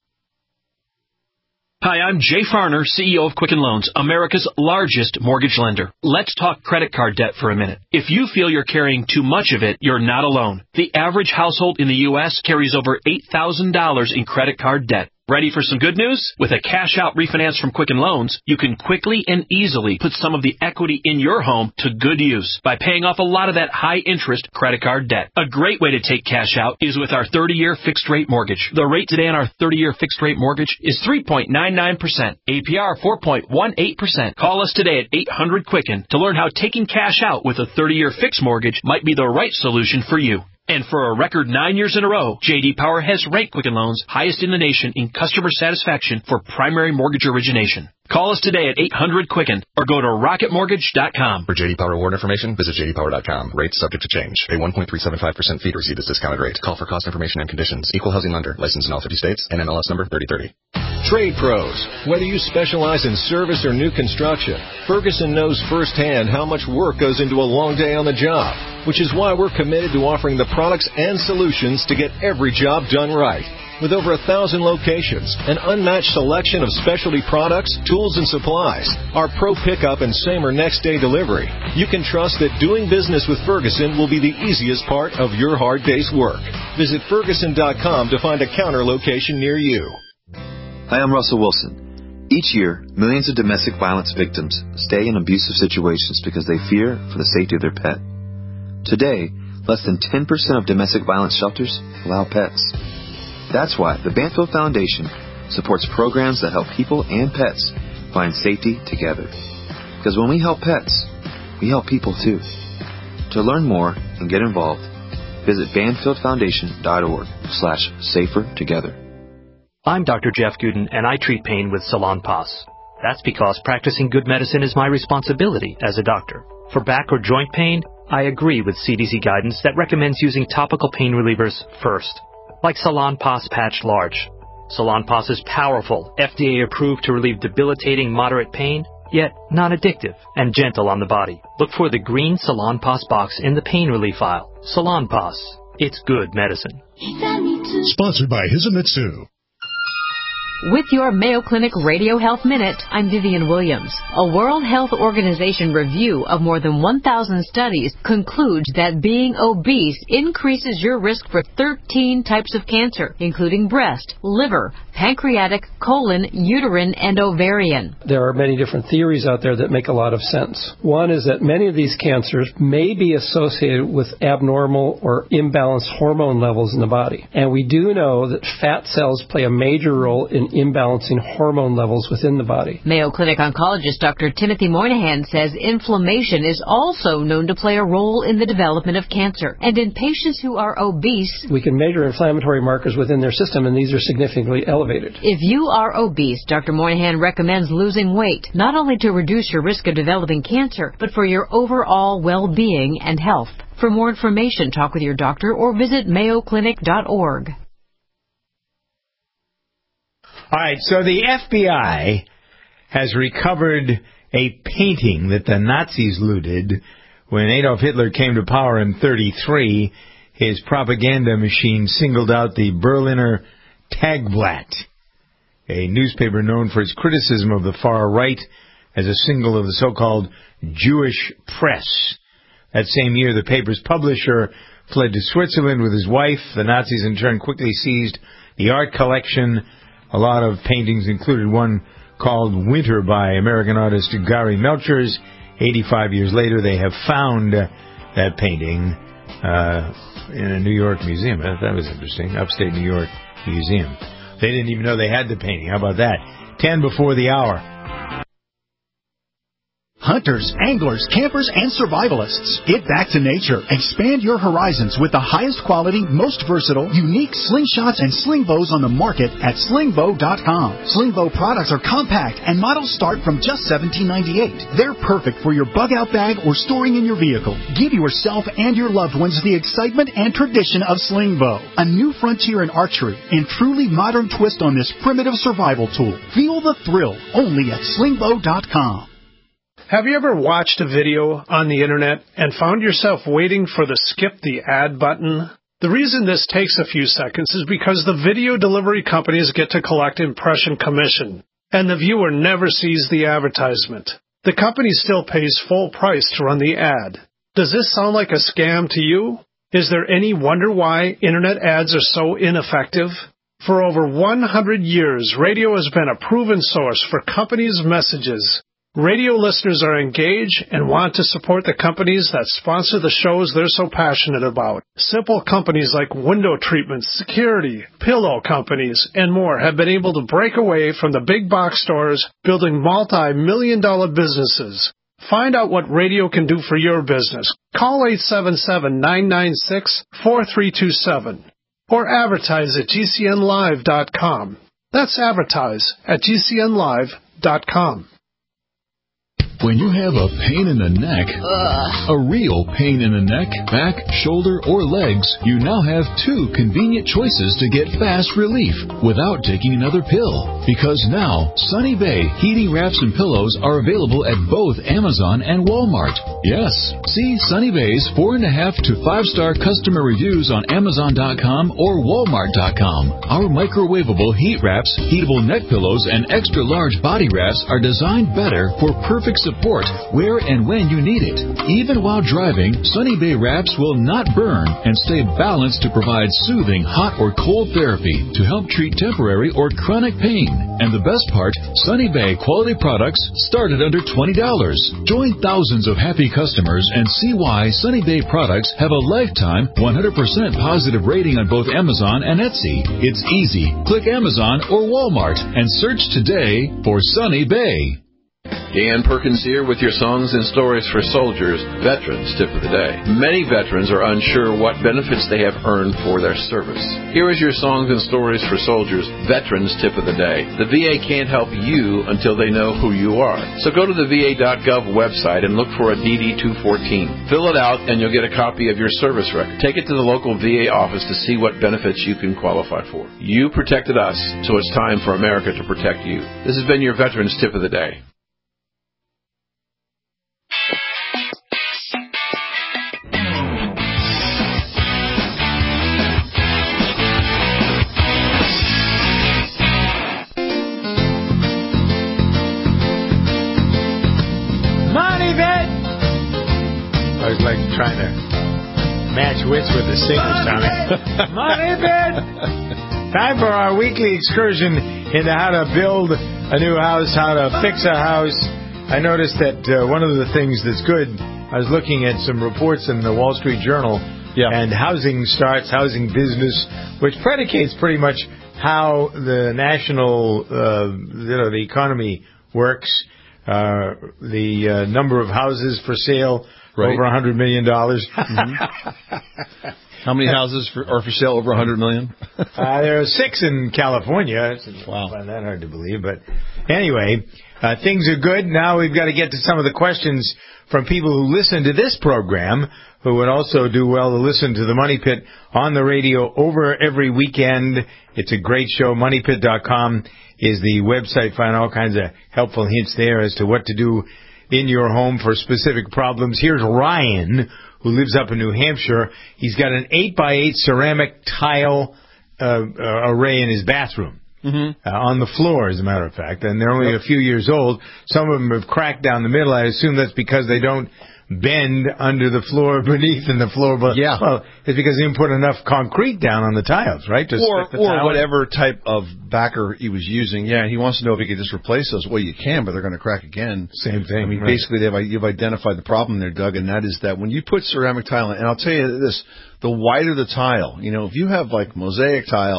Hi, I'm Jay Farner, CEO of Quicken Loans, America's largest mortgage lender. Let's talk credit card debt for a minute. If you feel you're carrying too much of it, you're not alone. The average household in the U.S. carries over $8,000 in credit card debt. Ready for some good news? With a cash-out refinance from Quicken Loans, you can quickly and easily put some of the equity in your home to good use by paying off a lot of that high-interest credit card debt. A great way to take cash out is with our 30-year fixed-rate mortgage. The rate today on our 30-year fixed-rate mortgage is 3.99%, APR 4.18%. Call us today at 800-QUICKEN to learn how taking cash out with a 30-year fixed mortgage might be the right solution for you. And for a record 9 years in a row, J.D. Power has ranked Quicken Loans highest in the nation in customer satisfaction for primary mortgage origination. Call us today at 800-QUICKEN or go to rocketmortgage.com.
For J.D. Power award information, visit jdpower.com. Rates subject to change. Pay 1.375% fee to receive this discounted rate. Call for cost information and conditions. Equal housing lender. Licensed in all 50 states. NMLS number 3030.
Trade pros. Whether you specialize in service or new construction, Ferguson knows firsthand how much work goes into a long day on the job, which is why we're committed to offering the products and solutions to get every job done right. With over 1,000 locations, an unmatched selection of specialty products, tools, and supplies, our pro pickup and same or next day delivery, you can trust that doing business with Ferguson will be the easiest part of your hard day's work. Visit Ferguson.com to find a counter location near you.
Hi, I'm Russell Wilson. Each year, millions of domestic violence victims stay in abusive situations because they fear for the safety of their pet. Today, less than 10% of domestic violence shelters allow pets. That's why the Banfield Foundation supports programs that help people and pets find safety together. Because when we help pets, we help people too. To learn more and get involved, visit BanfieldFoundation.org/safertogether.
I'm Dr. Jeff Gooden, and I treat pain with Salonpas. That's because practicing good medicine is my responsibility as a doctor. For back or joint pain, I agree with CDC guidance that recommends using topical pain relievers first, like Salonpas Patch Large. Salonpas is powerful, FDA approved to relieve debilitating moderate pain, yet non-addictive and gentle on the body. Look for the green Salonpas box in the pain relief aisle. Salonpas. It's good medicine.
Sponsored by Hisamitsu.
With your Mayo Clinic Radio Health Minute, I'm Vivian Williams. A World Health Organization review of more than 1,000 studies concludes that being obese increases your risk for 13 types of cancer, including breast, liver, pancreatic, colon, uterine, and ovarian.
There are many different theories out there that make a lot of sense. One is that many of these cancers may be associated with abnormal or imbalanced hormone levels in the body. And we do know that fat cells play a major role in imbalancing hormone levels within the body.
Mayo Clinic oncologist Dr. Timothy Moynihan says inflammation is also known to play a role in the development of cancer. And in patients who are obese,
we can measure inflammatory markers within their system, and these are significantly elevated.
If you are obese, Dr. Moynihan recommends losing weight, not only to reduce your risk of developing cancer, but for your overall well-being and health. For more information, talk with your doctor or visit mayoclinic.org.
All right, so the FBI has recovered a painting that the Nazis looted when Adolf Hitler came to power in 1933. His propaganda machine singled out the Berliner Tagblatt, a newspaper known for its criticism of the far right as a symbol of the so-called Jewish press. That same year, the paper's publisher fled to Switzerland with his wife. The Nazis, in turn, quickly seized the art collection. A lot of paintings included one called Winter by American artist Gary Melchers. 85 years later, they have found that painting in a New York museum. That was interesting. Upstate New York Museum. They didn't even know they had the painting. How about that? 10 before the hour.
hunters, anglers, campers, and survivalists. Get back to nature. Expand your horizons with the highest quality, most versatile, unique slingshots and sling bows on the market at slingbow.com. Sling bow products are compact and models start from just $17.98. They're perfect for your bug-out bag or storing in your vehicle. Give yourself and your loved ones the excitement and tradition of sling bow. A new frontier in archery and truly modern twist on this primitive survival tool. Feel the thrill only at slingbow.com.
Have you ever watched a video on the internet and found yourself waiting for the skip the ad button? The reason this takes a few seconds is because the video delivery companies get to collect impression commission, and the viewer never sees the advertisement. The company still pays full price to run the ad. Does this sound like a scam to you? Is there any wonder why internet ads are so ineffective? For over 100 years, radio has been a proven source for companies' messages. Radio listeners are engaged and want to support the companies that sponsor the shows they're so passionate about. Simple companies like window treatments, security, pillow companies, and more have been able to break away from the big box stores, building multi-million-dollar businesses. Find out what radio can do for your business. Call 877-996-4327 or advertise at GCNlive.com. That's advertise at GCNlive.com.
When you have a pain in the neck, a real pain in the neck, back, shoulder, or legs, you now have two convenient choices to get fast relief without taking another pill. Because now, Sunny Bay heating wraps and pillows are available at both Amazon and Walmart. Yes, see Sunny Bay's 4.5 to 5-star customer reviews on Amazon.com or Walmart.com. Our microwavable heat wraps, heatable neck pillows, and extra large body wraps are designed better for perfect support where and when you need it. Even while driving, Sunny Bay wraps will not burn and stay balanced to provide soothing hot or cold therapy to help treat temporary or chronic pain. And the best part, Sunny Bay quality products start at under $20. Join thousands of happy customers and see why Sunny Bay products have a lifetime 100% positive rating on both Amazon and Etsy. It's easy. Click Amazon or Walmart and search today for Sunny Bay.
Dan Perkins here with your Songs and Stories for Soldiers Veterans Tip of the Day. Many veterans are unsure what benefits they have earned for their service. Here is your Songs and Stories for Soldiers Veterans Tip of the Day. The VA can't help you until they know who you are. So go to the VA.gov website and look for a DD-214. Fill it out and you'll get a copy of your service record. Take it to the local VA office to see what benefits you can qualify for. You protected us, so it's time for America to protect you. This has been your Veterans Tip of the Day.
I was like trying to match wits with the singers, Tommy. Money Pit! Time for our weekly excursion into how to build a new house, how to fix a house. I noticed that one of the things that's good, I was looking at some reports in the Wall Street Journal, and housing starts, housing business, which predicates pretty much how the national, the economy works. The number of houses for sale, over $100 million.
How many houses are for sale over $100 million?
There are 6 in California.
Wow.
I find that hard to believe. But anyway, things are good. Now we've got to get to some of the questions from people who listen to this program, who would also do well to listen to the Money Pit on the radio over every weekend. It's a great show. MoneyPit.com is the website. Find all kinds of helpful hints there as to what to do in your home for specific problems. Here's Ryan, who lives up in New Hampshire. He's got an 8x8 ceramic tile array in his bathroom. On the floor, as a matter of fact. And they're only a few years old. Some of them have cracked down the middle. I assume that's because they don't bend under the floor beneath and the floor below. Yeah. Well, it's because he didn't put enough concrete down on the tiles, right?
Or whatever type of backer he was using. Yeah, he wants to know if he could just replace those. Well, you can, but they're going to crack again.
Same thing.
I mean, basically, you've identified the problem there, Doug, and that is that when you put ceramic tile in, and I'll tell you this, the wider the tile, if you have like mosaic tile,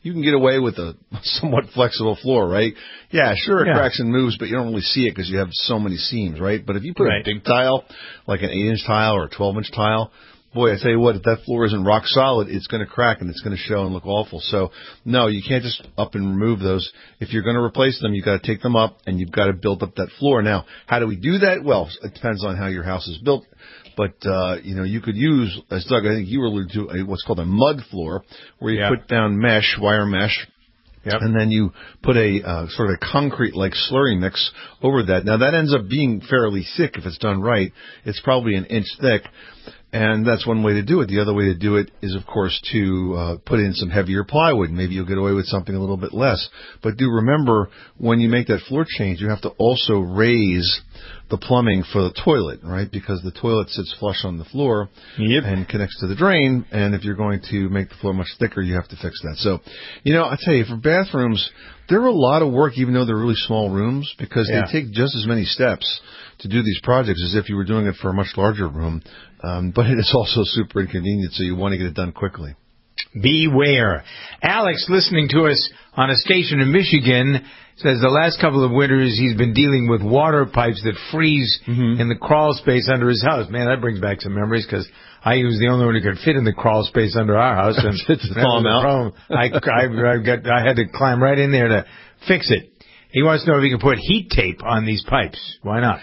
you can get away with a somewhat flexible floor, right? Yeah, sure, it cracks and moves, but you don't really see it because you have so many seams, right? But if you put a big tile, like an 8-inch tile or a 12-inch tile, boy, I tell you what, if that floor isn't rock solid, it's going to crack and it's going to show and look awful. So, no, you can't just up and remove those. If you're going to replace them, you've got to take them up and you've got to build up that floor. Now, how do we do that? Well, it depends on how your house is built. But, you could use, as Doug, I think you were alluding to, what's called a mud floor, where you put down mesh, wire mesh, and then you put a sort of a concrete-like slurry mix over that. Now, that ends up being fairly thick if it's done right. It's probably an inch thick. And that's one way to do it. The other way to do it is, of course, to put in some heavier plywood. Maybe you'll get away with something a little bit less. But do remember, when you make that floor change, you have to also raise the plumbing for the toilet, right? Because the toilet sits flush on the floor and connects to the drain. And if you're going to make the floor much thicker, you have to fix that. So, I tell you, for bathrooms, they're a lot of work, even though they're really small rooms, because they take just as many steps to do these projects as if you were doing it for a much larger room. But it is also super inconvenient, so you want to get it done quickly.
Beware. Alex, listening to us on a station in Michigan, says the last couple of winters he's been dealing with water pipes that freeze in the crawl space under his house. Man, that brings back some memories, because I was the only one who could fit in the crawl space under our house. And that was the problem. I had to climb right in there to fix it. He wants to know if he can put heat tape on these pipes. Why not?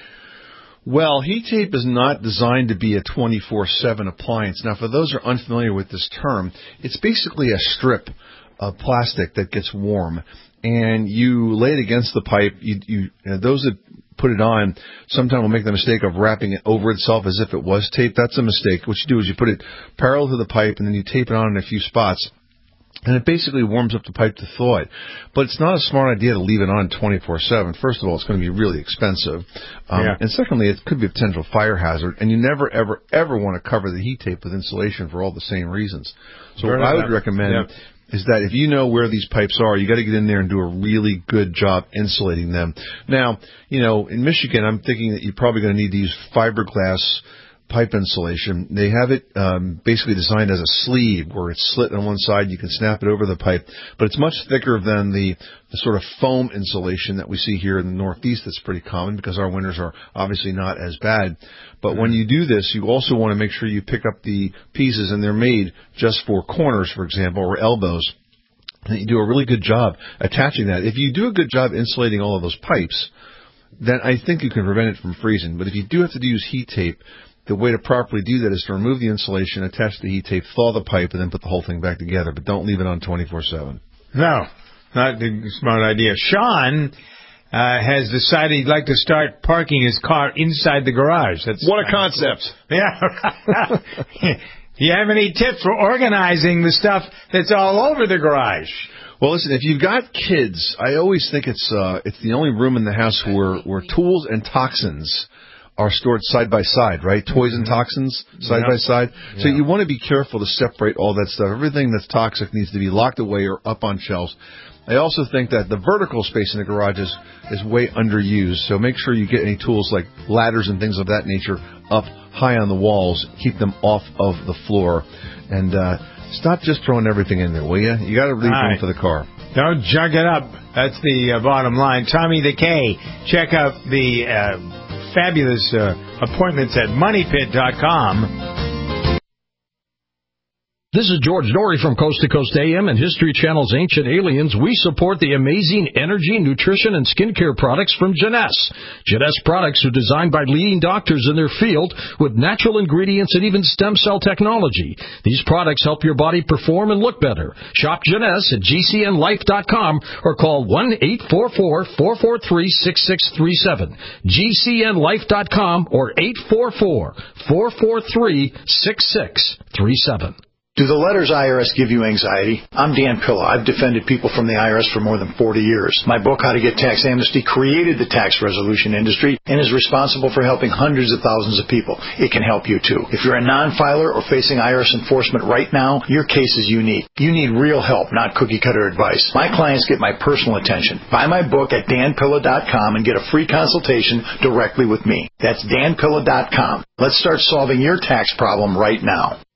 Well, heat tape is not designed to be a 24/7 appliance. Now, for those who are unfamiliar with this term, it's basically a strip of plastic that gets warm, and you lay it against the pipe. Those that put it on sometimes will make the mistake of wrapping it over itself as if it was tape. That's a mistake. What you do is you put it parallel to the pipe, and then you tape it on in a few spots. And it basically warms up the pipe to thaw it. But it's not a smart idea to leave it on 24/7. First of all, it's going to be really expensive. And secondly, it could be a potential fire hazard. And you never, ever, ever want to cover the heat tape with insulation for all the same reasons. So what I would recommend is that if you know where these pipes are, you got to get in there and do a really good job insulating them. Now, in Michigan, I'm thinking that you're probably going to need to use fiberglass pipe insulation. They have it basically designed as a sleeve where it's slit on one side. You can snap it over the pipe, but it's much thicker than the sort of foam insulation that we see here in the Northeast. That's pretty common because our winters are obviously not as bad. But when you do this, you also want to make sure you pick up the pieces, and they're made just for corners, for example, or elbows. And you do a really good job attaching that. If you do a good job insulating all of those pipes, then I think you can prevent it from freezing. But if you do have to use heat tape, the way to properly do that is to remove the insulation, attach the heat tape, thaw the pipe, and then put the whole thing back together. But don't leave it on 24/7.
No, not a smart idea. Sean has decided he'd like to start parking his car inside the garage.
What a concept.
Yeah. Do you have any tips for organizing the stuff that's all over the garage?
Well, listen, if you've got kids, I always think it's the only room in the house where tools and toxins are stored side by side, right? Toys and toxins side by side. So you want to be careful to separate all that stuff. Everything that's toxic needs to be locked away or up on shelves. I also think that the vertical space in the garage is way underused. So make sure you get any tools like ladders and things of that nature up high on the walls. Keep them off of the floor. And stop just throwing everything in there, will you? You got to leave room for the car.
Don't junk it up. That's the bottom line. Tommy the K. Check out the fabulous appointments at moneypit.com.
This is George Norrie from Coast to Coast AM and History Channel's Ancient Aliens. We support the amazing energy, nutrition, and skincare products from Jeunesse. Jeunesse products are designed by leading doctors in their field with natural ingredients and even stem cell technology. These products help your body perform and look better. Shop Jeunesse at GCNlife.com or call 1-844-443-6637. GCNlife.com or 844-443-6637.
Do the letters IRS give you anxiety? I'm Dan Pilla. I've defended people from the IRS for more than 40 years. My book, How to Get Tax Amnesty, created the tax resolution industry and is responsible for helping hundreds of thousands of people. It can help you too. If you're a non-filer or facing IRS enforcement right now, your case is unique. You need real help, not cookie-cutter advice. My clients get my personal attention. Buy my book at danpilla.com and get a free consultation directly with me. That's danpilla.com. Let's start solving your tax problem right now.